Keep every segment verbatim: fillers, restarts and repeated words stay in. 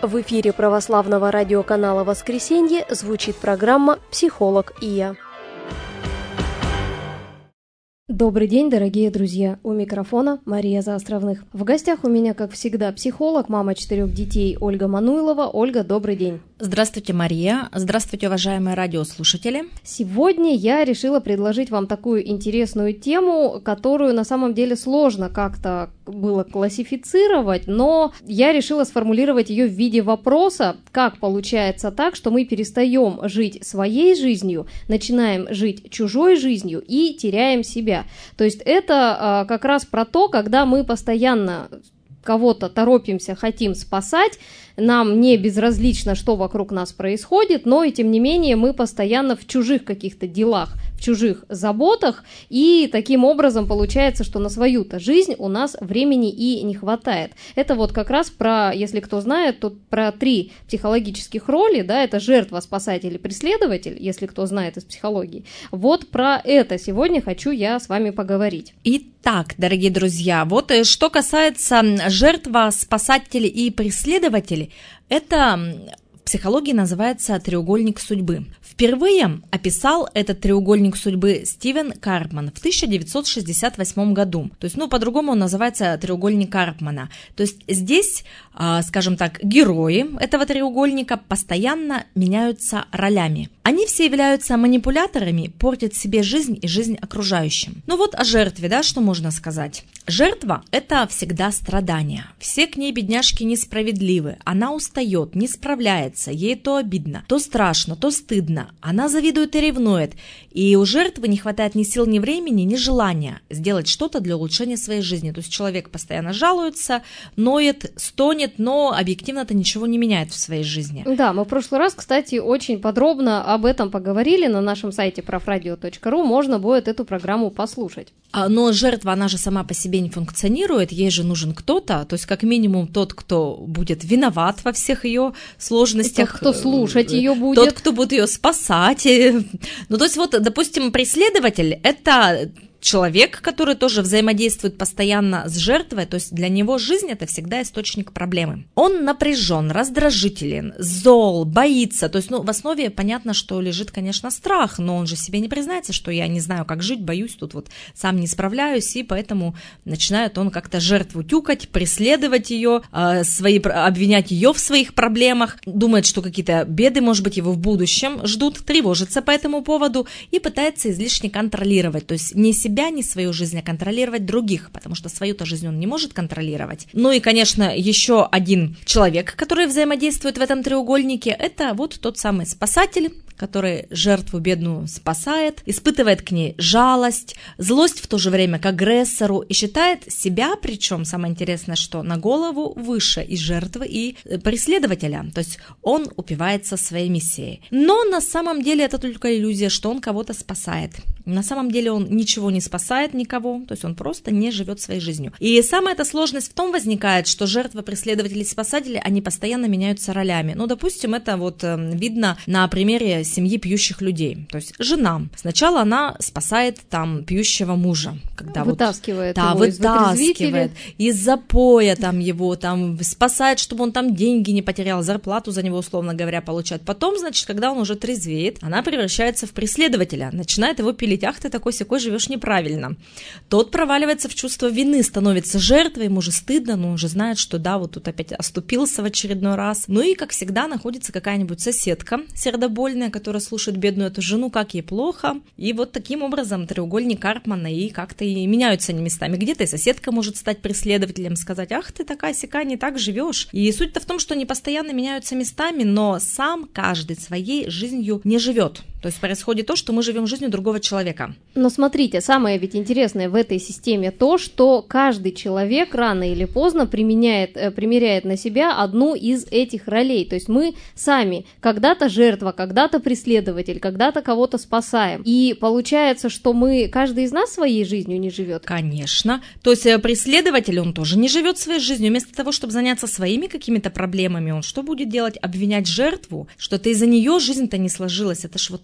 В эфире православного радиоканала «Воскресенье» звучит программа «Психолог и я». Добрый день, дорогие друзья! У микрофона Мария Заостровных. В гостях у меня, как всегда, психолог, мама четырех детей Ольга Мануйлова. Ольга, добрый день! Здравствуйте, Мария! Здравствуйте, уважаемые радиослушатели! Сегодня я решила предложить вам такую интересную тему, которую на самом деле сложно как-то было классифицировать, но я решила сформулировать ее в виде вопроса, как получается так, что мы перестаем жить своей жизнью, начинаем жить чужой жизнью и теряем себя. То есть это а, как раз про то, когда мы постоянно кого-то торопимся, хотим спасать, нам не безразлично, что вокруг нас происходит, но и тем не менее мы постоянно в чужих каких-то делах, в чужих заботах, и таким образом получается, что на свою-то жизнь у нас времени и не хватает. Это вот как раз про, если кто знает, то про три психологических роли, да, это жертва, спасатель и преследователь, если кто знает из психологии. Вот про это сегодня хочу я с вами поговорить. Итак, дорогие друзья, вот что касается жертва, спасатель и преследователь, это в психологии называется треугольник судьбы. Впервые описал этот треугольник судьбы Стивен Карпман в тысяча девятьсот шестьдесят восьмом году. То есть, ну, по-другому он называется треугольник Карпмана. То есть здесь, скажем так, герои этого треугольника постоянно меняются ролями. Они все являются манипуляторами, портят себе жизнь и жизнь окружающим. Ну вот о жертве, да, что можно сказать? Жертва – это всегда страдание. Все к ней, бедняжки, несправедливы. Она устает, не справляется, ей то обидно, то страшно, то стыдно. Она завидует и ревнует. И у жертвы не хватает ни сил, ни времени, ни желания сделать что-то для улучшения своей жизни. То есть человек постоянно жалуется, ноет, стонет, но объективно-то ничего не меняет в своей жизни. Да, мы в прошлый раз, кстати, очень подробно об этом поговорили на нашем сайте праврадио точка ру. Можно будет эту программу послушать. Но жертва, она же сама по себе не функционирует, ей же нужен кто-то, то есть как минимум тот, кто будет виноват во всех ее сложностях. Тот, кто слушать ее будет. Тот, кто будет ее спасать. Ну, то есть вот, допустим, преследователь – это человек, который тоже взаимодействует постоянно с жертвой, то есть для него жизнь – это всегда источник проблемы. Он напряжен, раздражителен, зол, боится, то есть, ну, в основе понятно, что лежит, конечно, страх, но он же себе не признается, что я не знаю, как жить, боюсь, тут вот сам не справляюсь, и поэтому начинает он как-то жертву тюкать, преследовать ее, свои, обвинять ее в своих проблемах, думает, что какие-то беды, может быть, его в будущем ждут, тревожится по этому поводу и пытается излишне контролировать, то есть не себя, себя, не свою жизнь, а контролировать других, потому что свою-то жизнь он не может контролировать. Ну и, конечно, еще один человек, который взаимодействует в этом треугольнике, это вот тот самый спасатель, который жертву бедную спасает, испытывает к ней жалость, злость в то же время к агрессору и считает себя, причем самое интересное, что на голову выше и жертвы, и преследователя, то есть он упивается своей миссией. Но на самом деле это только иллюзия, что он кого-то спасает. На самом деле он ничего не спасает никого, то есть он просто не живет своей жизнью. И самая эта сложность в том возникает, что жертвы, преследователи и спасатели, они постоянно меняются ролями. Ну, допустим, это вот э, видно на примере семьи пьющих людей. То есть жена, сначала она спасает там пьющего мужа, когда вытаскивает вот, да, его вытаскивает из запоя там его, там спасает, чтобы он там деньги не потерял, зарплату за него, условно говоря, получает. Потом, значит, когда он уже трезвеет, она превращается в преследователя, начинает его пилить. Ах, ты такой-сякой живешь неправильно. Тот проваливается в чувство вины, становится жертвой, ему же стыдно, но он же знает, что да, вот тут опять оступился в очередной раз. Ну и, как всегда, находится какая-нибудь соседка сердобольная, которая слушает бедную эту жену, как ей плохо. И вот таким образом треугольник Карпмана и как-то и меняются они местами. Где-то и соседка может стать преследователем, сказать, ах, ты такая-сяка, не так живешь. И суть-то в том, что они постоянно меняются местами, но сам каждый своей жизнью не живет. То есть происходит то, что мы живем жизнью другого человека. Но смотрите, самое ведь интересное в этой системе то, что каждый человек рано или поздно применяет, примеряет на себя одну из этих ролей. То есть мы сами когда-то жертва, когда-то преследователь, когда-то кого-то спасаем. И получается, что мы, каждый из нас своей жизнью не живет. Конечно. То есть преследователь, он тоже не живет своей жизнью. Вместо того, чтобы заняться своими какими-то проблемами, он что будет делать? Обвинять жертву, что-то из-за нее жизнь-то не сложилась. Это ж вот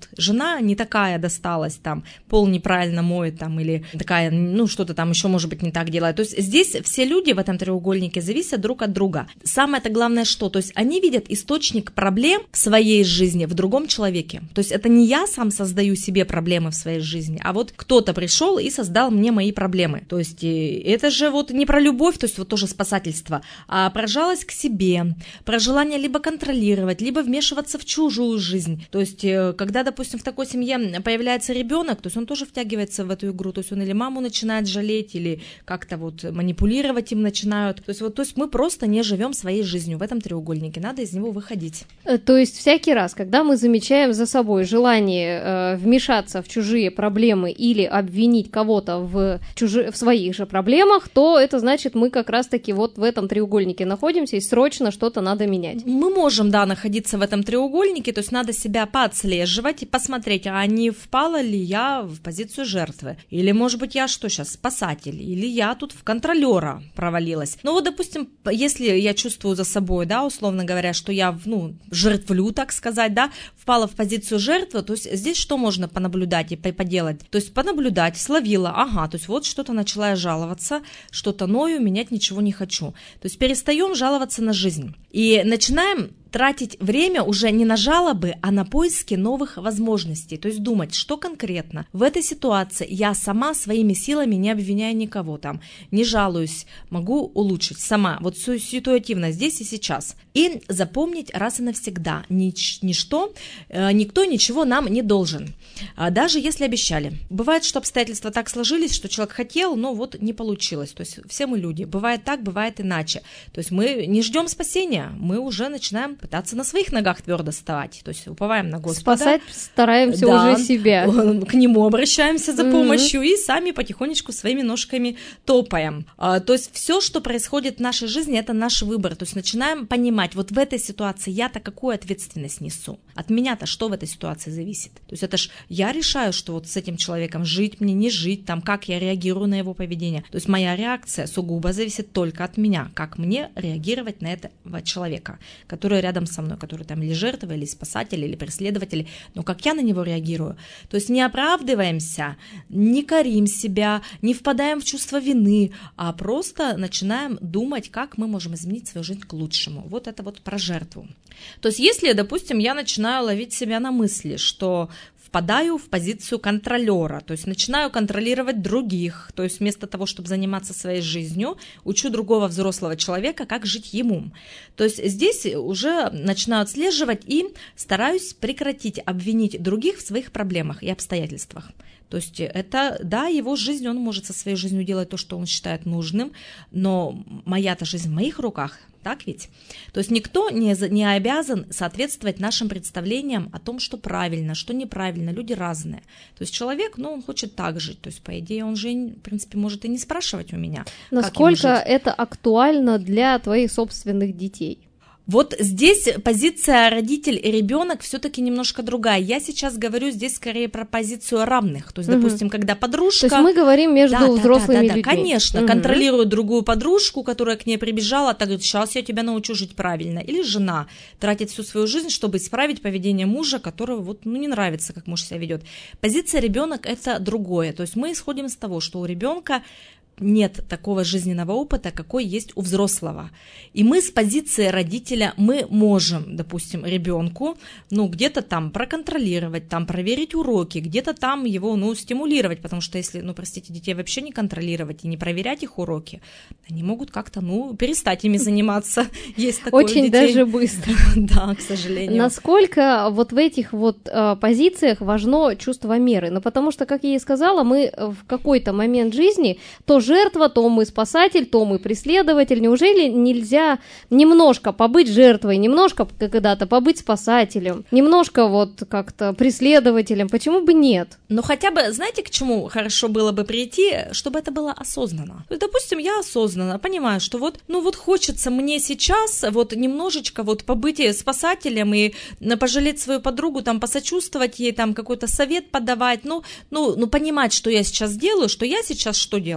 жена не такая досталась, там, пол неправильно моет, там, или такая, ну, что-то там еще, может быть, не так делает. То есть здесь все люди в этом треугольнике зависят друг от друга. Самое-то главное, что? То есть они видят источник проблем в своей жизни в другом человеке. То есть это не я сам создаю себе проблемы в своей жизни, а вот кто-то пришел и создал мне мои проблемы. То есть это же вот не про любовь, то есть вот тоже спасательство, а про жалость к себе, про желание либо контролировать, либо вмешиваться в чужую жизнь. То есть когда, допустим, в такой семье появляется ребенок, то есть он тоже втягивается в эту игру, то есть он или маму начинает жалеть, или как-то вот манипулировать им начинают. То есть вот, то есть мы просто не живем своей жизнью в этом треугольнике, надо из него выходить. То есть всякий раз, когда мы замечаем за собой желание э, вмешаться в чужие проблемы или обвинить кого-то в, чужи... в своих же проблемах, то это значит, мы как раз-таки вот в этом треугольнике находимся, и срочно что-то надо менять. Мы можем, да, находиться в этом треугольнике, то есть надо себя поотслеживать и посмотреть, а не впала ли я в позицию жертвы, или, может быть, я что сейчас, спасатель, или я тут в контролера провалилась. Ну вот, допустим, если я чувствую за собой, да, условно говоря, что я, ну, жертвлю, так сказать, да, впала в позицию жертвы, то есть здесь что можно понаблюдать и поделать? То есть понаблюдать, словила, ага, то есть вот что-то начала я жаловаться, что-то ною, менять ничего не хочу. То есть перестаем жаловаться на жизнь и начинаем тратить время уже не на жалобы, а на поиски новых возможностей. То есть думать, что конкретно в этой ситуации я сама своими силами, не обвиняя никого там, не жалуюсь, могу улучшить сама, вот ситуативно здесь и сейчас. И запомнить раз и навсегда, нич- ничто, э, никто ничего нам не должен, а даже если обещали. Бывает, что обстоятельства так сложились, что человек хотел, но вот не получилось. То есть все мы люди. Бывает так, бывает иначе. То есть мы не ждем спасения, мы уже начинаем пытаться на своих ногах твердо вставать, то есть уповаем на Господа. Спасать стараемся да, уже себя. К нему обращаемся за помощью mm-hmm. и сами потихонечку своими ножками топаем. А, то есть все, что происходит в нашей жизни, это наш выбор. То есть начинаем понимать, вот в этой ситуации я-то какую ответственность несу? От меня-то что в этой ситуации зависит? То есть это ж я решаю, что вот с этим человеком жить мне, не жить, там, как я реагирую на его поведение. То есть моя реакция сугубо зависит только от меня, как мне реагировать на этого человека, который рядом со мной, который там или жертва, или спасатель, или преследователь, но как я на него реагирую. То есть не оправдываемся, не корим себя, не впадаем в чувство вины, а просто начинаем думать, как мы можем изменить свою жизнь к лучшему. Вот это вот про жертву. То есть если, допустим, я начинаю ловить себя на мысли, что впадаю в позицию контролера, то есть начинаю контролировать других, то есть вместо того, чтобы заниматься своей жизнью, учу другого взрослого человека, как жить ему. То есть здесь уже начинаю отслеживать и стараюсь прекратить обвинить других в своих проблемах и обстоятельствах. То есть это, да, его жизнь, он может со своей жизнью делать то, что он считает нужным, но моя-то жизнь в моих руках, так ведь? То есть никто не, не обязан соответствовать нашим представлениям о том, что правильно, что неправильно, люди разные. То есть человек, ну, он хочет так жить, то есть, по идее, он же, в принципе, может и не спрашивать у меня. Насколько это актуально для твоих собственных детей? Вот здесь позиция родитель и ребенок все-таки немножко другая. Я сейчас говорю здесь скорее про позицию равных. То есть, угу. допустим, когда подружка... То есть мы говорим между да, взрослыми да, да, да, людьми. Конечно, угу. контролирует другую подружку, которая к ней прибежала, так говорит, сейчас я тебя научу жить правильно. Или жена тратит всю свою жизнь, чтобы исправить поведение мужа, которого вот, ну, не нравится, как муж себя ведет. Позиция ребенок это другое. То есть мы исходим из того, что у ребенка нет такого жизненного опыта, какой есть у взрослого. И мы с позиции родителя, мы можем, допустим, ребенку, ну, где-то там проконтролировать, там проверить уроки, где-то там его, ну, стимулировать, потому что если, ну, простите, детей вообще не контролировать и не проверять их уроки, они могут как-то, ну, перестать ими заниматься. Есть такое очень даже быстро. Да, к сожалению. Насколько вот в этих вот э, позициях важно чувство меры? Ну, потому что, как я и сказала, мы в какой-то момент жизни то жертва, то мы спасатель, то мы преследователь. Неужели нельзя немножко побыть жертвой, немножко когда-то побыть спасателем, немножко вот как-то преследователем? Почему бы нет? Ну, хотя бы, знаете, к чему хорошо было бы прийти, чтобы это было осознанно? То есть, допустим, я осознанно понимаю, что вот, ну вот хочется мне сейчас вот немножечко вот побыть спасателем и пожалеть свою подругу, там, посочувствовать ей, там, какой-то совет подавать, ну, ну, ну, понимать, что я сейчас делаю, что я сейчас что делаю.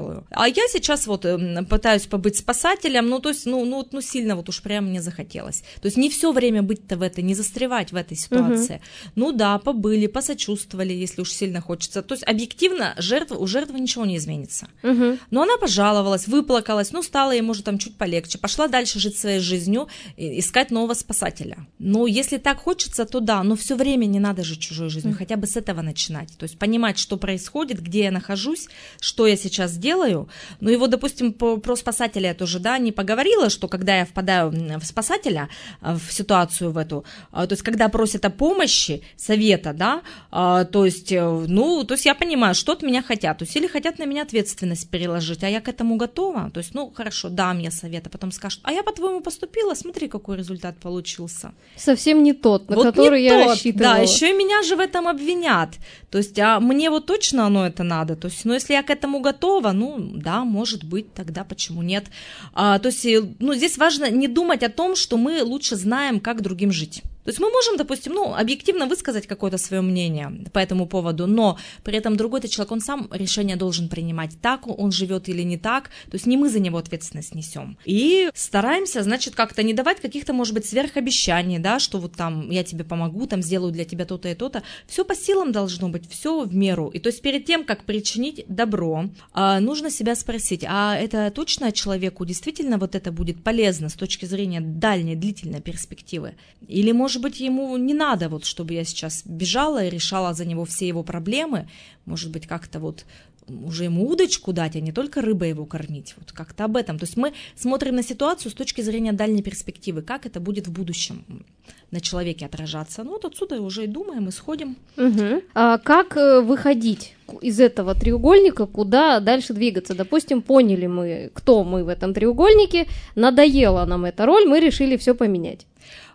А я сейчас вот пытаюсь побыть спасателем, ну, то есть, ну, ну, ну сильно вот уж прям мне захотелось. То есть не все время быть-то в этой, не застревать в этой ситуации. Uh-huh. Ну да, побыли, посочувствовали, если уж сильно хочется. То есть объективно жертва, у жертвы ничего не изменится. Uh-huh. Но она пожаловалась, выплакалась, ну, стало ей, может, там чуть полегче, пошла дальше жить своей жизнью, искать нового спасателя. Ну, если так хочется, то да, но все время не надо жить чужой жизнью, uh-huh. хотя бы с этого начинать. То есть понимать, что происходит, где я нахожусь, что я сейчас делаю. Ну и вот, допустим, по, про спасателя я тоже, да, не поговорила, что когда я впадаю в спасателя, в ситуацию в эту, то есть когда просят о помощи, совета, да, то есть, ну, то есть я понимаю, что от меня хотят, то есть или хотят на меня ответственность переложить, а я к этому готова, то есть, ну, хорошо, дам я совет, а потом скажут, а я, по-твоему, поступила, смотри, какой результат получился. Совсем не тот, на вот который я тот, рассчитывала. Да, еще и меня же в этом обвинят, то есть, а мне вот точно оно это надо, то есть, ну, если я к этому готова, ну, да, может быть, тогда почему нет. А, то есть, ну, здесь важно не думать о том, что мы лучше знаем, как другим жить. То есть мы можем, допустим, ну, объективно высказать какое-то свое мнение по этому поводу, но при этом другой-то человек, он сам решение должен принимать, так он живет или не так, то есть не мы за него ответственность несем. И стараемся, значит, как-то не давать каких-то, может быть, сверхобещаний, да, что вот там я тебе помогу, там сделаю для тебя то-то и то-то. Все по силам должно быть, все в меру. И то есть перед тем, как причинить добро, нужно себя спросить, а это точно человеку действительно вот это будет полезно с точки зрения дальней, длительной перспективы? Или, может Может быть, ему не надо, вот, чтобы я сейчас бежала и решала за него все его проблемы, может быть, как-то вот уже ему удочку дать, а не только рыбой его кормить, вот как-то об этом. То есть мы смотрим на ситуацию с точки зрения дальней перспективы, как это будет в будущем на человеке отражаться. Ну вот отсюда уже и думаем, и сходим. Угу. А как выходить из этого треугольника, куда дальше двигаться? Допустим, поняли мы, кто мы в этом треугольнике, надоела нам эта роль, мы решили все поменять.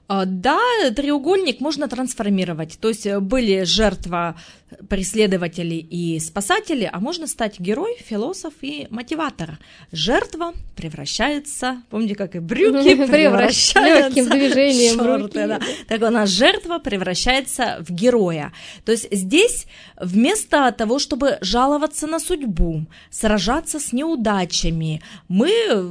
Да, треугольник можно трансформировать, то есть были жертва, преследователи и спасатели, а можно стать герой, философ и мотиватор. Жертва превращается, помните, как и брюки превращаются легким движением шорты, да. Так у нас жертва превращается в героя. То есть здесь вместо того, чтобы жаловаться на судьбу, сражаться с неудачами, мы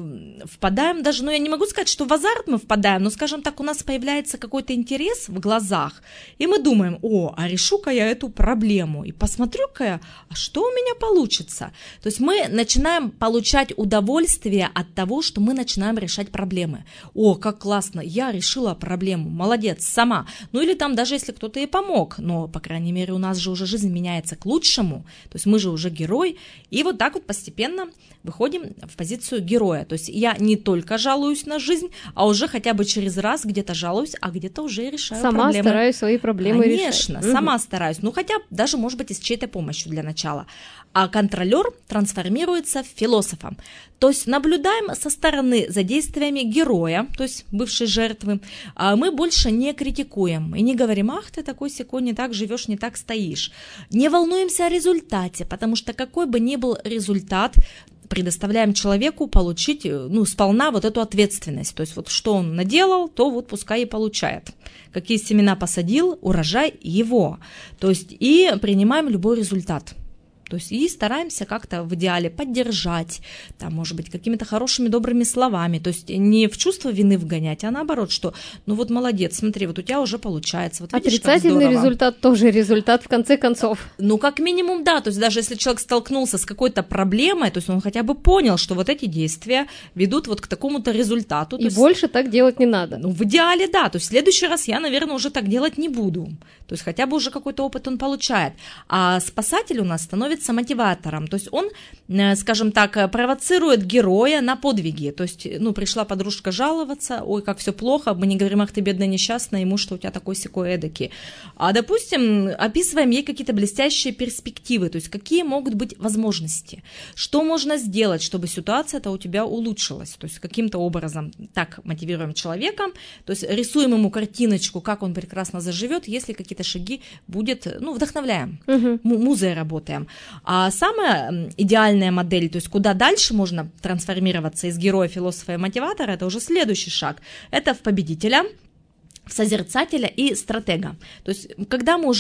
впадаем даже, ну я не могу сказать, что в азарт мы впадаем, но, скажем так, у нас появляется какой-то интерес в глазах, и мы думаем, о, а решу-ка я эту проблему, и посмотрю-ка я, а что у меня получится? То есть мы начинаем получать удовольствие от того, что мы начинаем решать проблемы. О, как классно, я решила проблему, молодец, сама. Ну или там даже если кто-то ей помог, но, по крайней мере, у нас же уже жизнь меняется к лучшему, то есть мы же уже герой, и вот так вот постепенно выходим в позицию героя. То есть я не только жалуюсь на жизнь, а уже хотя бы через раз где-то жалуюсь, а где-то уже решаю сама проблемы. Сама стараюсь свои проблемы Конечно, решать. Конечно, сама угу. стараюсь. Ну, хотя даже, может быть, и с чьей-то помощью для начала. А контролер трансформируется в философа. То есть наблюдаем со стороны за действиями героя, то есть бывшей жертвы. А мы больше не критикуем и не говорим, ах, ты такой-сякой, не так живешь, не так стоишь. Не волнуемся о результате, потому что какой бы ни был результат, предоставляем человеку получить, ну, сполна вот эту ответственность. То есть вот что он наделал, то вот пускай и получает. Какие семена посадил, урожай его. То есть и принимаем любой результат. То есть и стараемся как-то в идеале поддержать, там, может быть, какими-то хорошими, добрыми словами. То есть не в чувство вины вгонять, а наоборот, что ну вот молодец, смотри, вот у тебя уже получается. Вот, видишь, отрицательный результат тоже результат в конце концов. Ну, как минимум, да. То есть даже если человек столкнулся с какой-то проблемой, то есть он хотя бы понял, что вот эти действия ведут вот к такому-то результату. И есть, больше так делать не надо. Ну, в идеале, да. То есть в следующий раз я, наверное, уже так делать не буду. То есть хотя бы уже какой-то опыт он получает. А спасатель у нас становится мотиватором, то есть он, скажем так, провоцирует героя на подвиги, то есть, ну, пришла подружка жаловаться, ой, как все плохо, мы не говорим, ах, ты бедная несчастная, ему что у тебя такой-сякой эдакий, а, допустим, описываем ей какие-то блестящие перспективы, то есть какие могут быть возможности, что можно сделать, чтобы ситуация-то у тебя улучшилась, то есть каким-то образом так мотивируем человека, то есть рисуем ему картиночку, как он прекрасно заживет, если какие-то шаги будет, ну, вдохновляем, угу. музой работаем. А самая идеальная модель, то есть куда дальше можно трансформироваться из героя, философа и мотиватора, это уже следующий шаг. Это в победителя, в созерцателя и стратега. То есть когда мы уже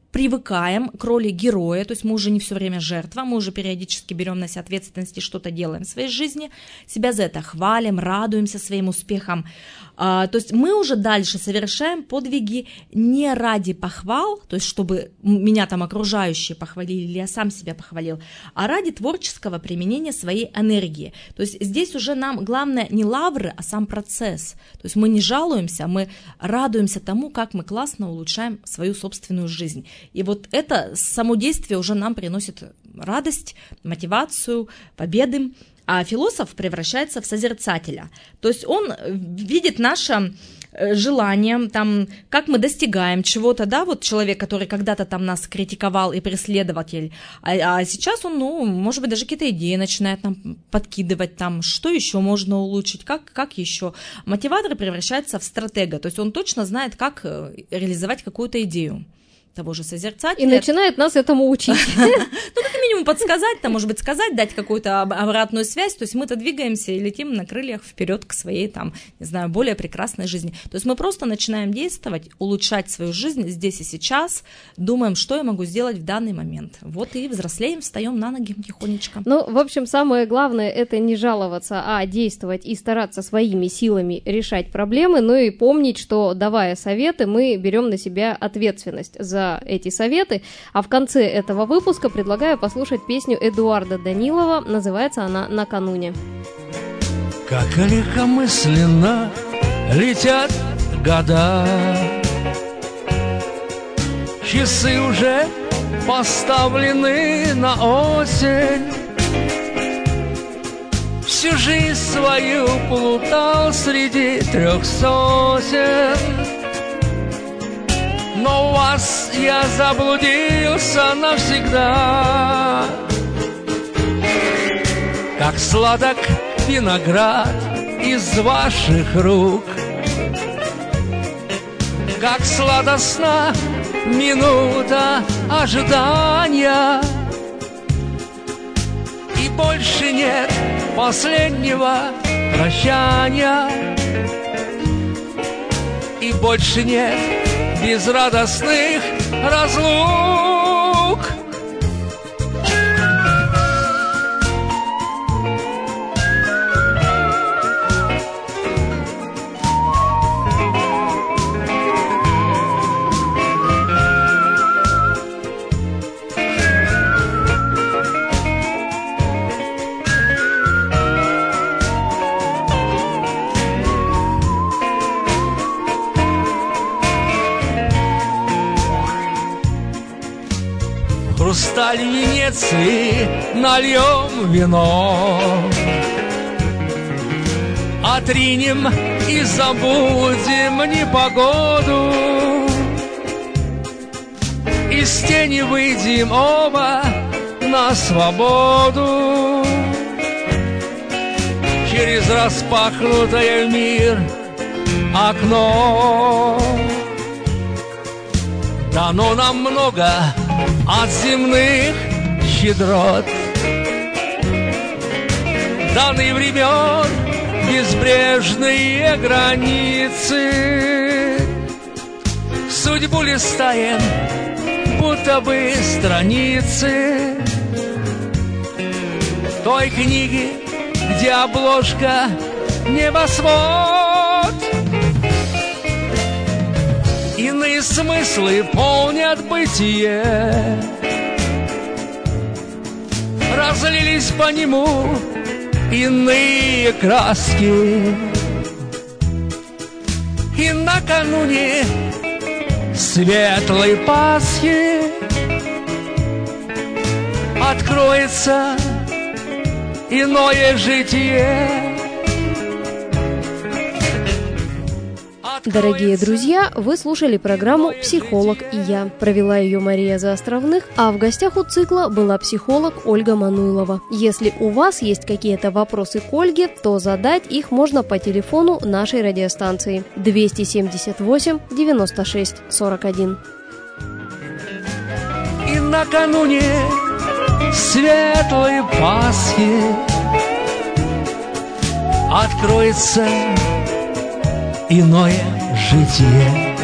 привыкаем к роли героя, то есть мы уже не все время жертва, мы уже периодически берем на себя ответственность и что-то делаем в своей жизни, себя за это хвалим, радуемся своим успехам. А, то есть мы уже дальше совершаем подвиги не ради похвал, то есть чтобы меня там окружающие похвалили или я сам себя похвалил, а ради творческого применения своей энергии. То есть здесь уже нам главное не лавры, а сам процесс. То есть мы не жалуемся, мы радуемся тому, как мы классно улучшаем свою собственную жизнь. И вот это само действие уже нам приносит радость, мотивацию, победы. А философ превращается в созерцателя. То есть он видит наше желание, там, как мы достигаем чего-то, да, вот человек, который когда-то там нас критиковал и преследователь, а, а сейчас он, ну, может быть, даже какие-то идеи начинает нам подкидывать, там, что еще можно улучшить, как, как еще. Мотиватор превращается в стратега, то есть он точно знает, как реализовать какую-то идею того же созерцателя. И начинает нас этому учить. Ну, как минимум подсказать, там, может быть, сказать, дать какую-то обратную связь, то есть мы-то двигаемся и летим на крыльях вперед к своей, там, не знаю, более прекрасной жизни. То есть мы просто начинаем действовать, улучшать свою жизнь здесь и сейчас, думаем, что я могу сделать в данный момент. Вот и взрослеем, встаем на ноги тихонечко. Ну, в общем, самое главное — это не жаловаться, а действовать и стараться своими силами решать проблемы, ну и помнить, что, давая советы, мы берем на себя ответственность за эти советы, а в конце этого выпуска предлагаю послушать песню Эдуарда Данилова, называется она «Накануне». Как легкомысленно летят года, часы уже поставлены на осень. Всю жизнь свою плутал среди трех сосен, но у вас я заблудился навсегда. Как сладок виноград из ваших рук, как сладостна минута ожидания, и больше нет последнего прощания, и больше нет безрадостных разлук. Хрусталь Венеции нальем вино, отринем и забудем непогоду, из тени выйдем оба на свободу, через распахнутое в мир окно. Дано нам много от земных щедрот, даны времен безбрежные границы. Судьбу листаем, будто бы страницы той книги, где обложка небосвод. Иные смыслы полнят бытие, разлились по нему иные краски. И накануне светлой Пасхи откроется иное житие. Дорогие друзья, вы слушали программу «Психолог и я». Провела ее Мария Заостровных, а в гостях у цикла была психолог Ольга Мануйлова. Если у вас есть какие-то вопросы к Ольге, то задать их можно по телефону нашей радиостанции двести семьдесят восемь девяносто шесть сорок один. И накануне светлой Пасхи откроется иное житие.